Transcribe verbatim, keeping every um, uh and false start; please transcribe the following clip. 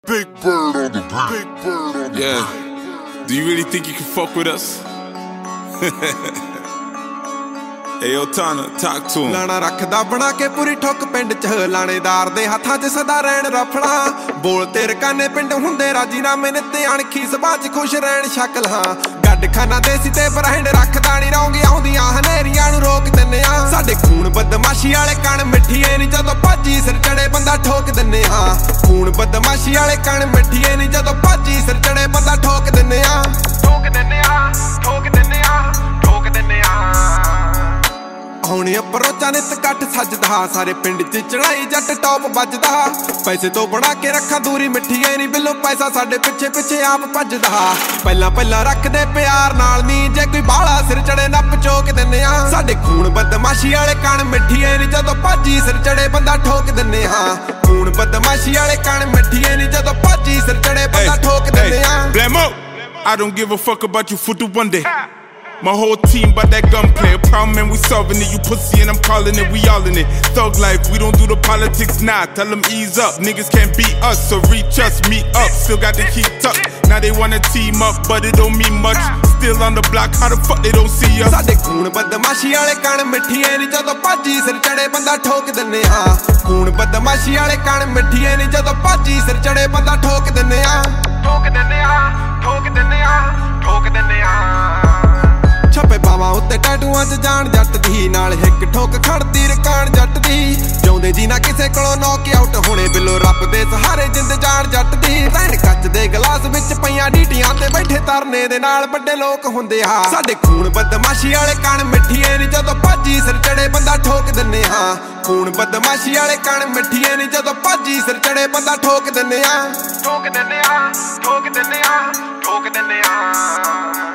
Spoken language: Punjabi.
Big bird on the beat. Big bird on the Yeah. beat. Do you really think you can fuck with us? Hey, yo, Tana, talk to him. ਲਾਣਾ ਰੱਖਦਾ ਬਣਾ ਕੇ ਪੂਰੀ ਠੁੱਕ ਪਿੰਡ ਚ ਲਾਣੇਦਾਰ ਦੇ ਹੱਥਾਂ 'ਚ ਸਦਾ ਰਹਿਣ ਰਫੜਾ ਬੋਲ ਤੇ ਰਕਾਨੇ ਪਿੰਡ ਹੁੰਦੇ ਰਾਜੀਨਾਮੇ ਨੇ ਤੇ ਅਣਖੀ ਸਭਾ 'ਚ ਖੁਸ਼ ਰਹਿਣ ਸ਼ਕਲ ਹਾਂ ਗੱਡ ਖਾਨਾ ਦੇਸੀ ਤੇ ਬ੍ਰਾਂਡ ਰੱਖਦਾ ਨਹੀਂ ਰੌਂਗੀ ਆਉਂਦੀਆਂ ਹਨੇਰੀਆਂ ਨੂੰ ਰੋਕ ਦਿੰਨੇ ਆ ਸਾਡੇ ਖੂਨ ਬਦਮਾਸ਼ੀ ਵਾਲੇ ਕਣ ਮਿੱਠੀਏ ਨਹੀਂ ਜਦੋਂ ਭਾਜੀ ਸਿਰ ਚੜੇ ਬੰਦਾ ਠੋਕ ਦਿੰਨੇ ਆ ਖੂਨ ਬਦਮਾਸ਼ੀ ਵਾਲੇ ਕਣ ਮਿੱਠੀਏ ਨਹੀਂ ਜਦੋਂ ਭਾਜੀ ਸਿਰ ਚੜੇ ਬੰਦਾ ਠੋਕ ਦਿੰਨੇ ਆ ਠੋਕ ਦਿੰਨੇ ਆ ਠੋਕ ਦਿੰਨੇ ਆ ਠੋਕ ਦਿੰਨੇ ਆ ਹੁਣ ਅਪਰੋਚਾਂ ਨਿਤ ਕੱਟ ਸੱਜਦਾ ਸਾਰੇ ਪਿੰਡ 'ਚ ਚੜਾਈ ਜੱਟ ਟੌਪ ਵੱਜਦਾ ਪੈਸੇ ਤੋਂ ਬਣਾ ਕੇ ਰੱਖਾਂ ਦੂਰੀ ਮਿੱਠੀਏ ਨਹੀਂ ਬਿੱਲੋ ਪੈਸਾ ਸਾਡੇ ਪਿੱਛੇ ਪਿੱਛੇ ਆਪ ਭੱਜਦਾ ਪਹਿਲਾਂ ਪਹਿਲਾਂ ਰੱਖਦੇ ਪਿਆਰ ਨਾਲ ਨਹੀਂ ਜੇ ਕੋਈ ਬਾਲਾ ਸਿਰ ਚੜੇ ਨੱਪ ਚੋਕ ਦਿੰਨੇ ਆ ਸਾਡੇ ਖੂਨ ਬਦਮਾਸ਼ੀ ਵਾਲੇ ਕਣ ਮਿੱਠੀਏ ਨਹੀਂ ਜਦੋਂ ਭਾਜੀ ਸਿਰ ਚੜੇ ਬੰਦਾ ਠੋਕ ਦਿੰਨੇ ਆ ਖੂਨ ਬਦਮਾਸ਼ੀ ਵਾਲੇ ਕਣ ਮਿੱਠੀਏ ਨਹੀਂ ਜਦੋਂ ਭਾਜੀ ਸਿਰ ਚੜੇ ਬੰਦਾ ਠੋਕ ਦਿੰਨੇ ਆ Blamo, I don't give a fuck about you for the one day. My whole team bout that gunplay. A problem and we solving it. You pussy and I'm calling it. We all in it. Thug life, we don't do the politics. Nah, tell them ease up. Niggas can't beat us, so reach us, meet up. Still got the heat up. Now they wanna team up, but it don't mean much. Still on the block, how the fuck they don't see us? ਸਾਡੇ ਖੂਨ ਬਦਮਾਸ਼ੀ ਵਾਲੇ ਕਣ ਮਿੱਠੀਏ ਨਹੀਂ ਜਦੋਂ ਭਾਜੀ ਸਿਰ ਚੜੇ ਬੰਦਾ ਠੋਕ ਦਿੰਨੇ ਆ ਖੂਨ ਬਦਮਾਸ਼ੀ ਵਾਲੇ ਕਣ ਮਿੱਠੀਏ ਨਹੀਂ ਜਦੋਂ ਭਾਜੀ ਸਿਰ ਚੜੇ ਬੰਦਾ ਠੋਕ ਦਿੰਨੇ ਆ ਠੋਕ ਦਿੰਨੇ ਆ ਠੋਕ ਦਿੰਨੇ ਆ ਠੋਕ ਦਿੰਨੇ ਆ ਛੱਪੇ ਬਾਵਾਂ ਉੱਤੇ ਟੈਟੂਆਂ 'ਚ ਜਾਣ ਜੱਟ ਦੀ ਨਾਲ ਹਿੱਕ ਠੋਕ ਖੜਦੀ ਰਕਾਨ ਜੱਟ ਦੀ ਜਿਉਂਦੇ ਜੀ ਨਾ ਕਿਸੇ ਕੋਲੋਂ ਨੌਕ ਆਊਟ ਹੋਣੇ ਬਿੱਲੋ ਰੱਬ ਦੇ ਸਹਾਰੇ ਜਿੰਦ ਜਾਣ ਜੱਟ ਦੀ ਰਹਿਣ ਕੱਚ ਦੇ ਗਲਾਸ ਵਿੱਚ ਪਈਆਂ ਡੀਟੀਆਂ ਤੇ ਬੈਠੇ ਤਰਨੇ ਦੇ ਨਾਲ ਵੱਡੇ ਲੋਕ ਹੁੰਦੇ ਆ ਸਾਡੇ ਖੂਨ ਬਦਮਾਸ਼ੀ ਵਾਲੇ ਕਣ ਮਿੱਠੀਏ ਨਹੀਂ ਜਦੋਂ ਭਾਜੀ ਸਿਰ ਚੜੇ ਬੰਦਾ ਠੋਕ ਦਿੰਨੇ ਆ ਖੂਨ ਬਦਮਾਸ਼ੀ ਵਾਲੇ ਕਣ ਮਿੱਠੀਏ ਨਹੀਂ ਜਦੋਂ ਭਾਜੀ ਸਿਰ ਚੜੇ ਬੰਦਾ ਠੋਕ ਦਿੰਨੇ ਆ ਠੋਕ ਦਿੰਨੇ ਆ ਠੋਕ ਦਿੰਨੇ ਆ ਠੋਕ ਦਿੰਨੇ ਆ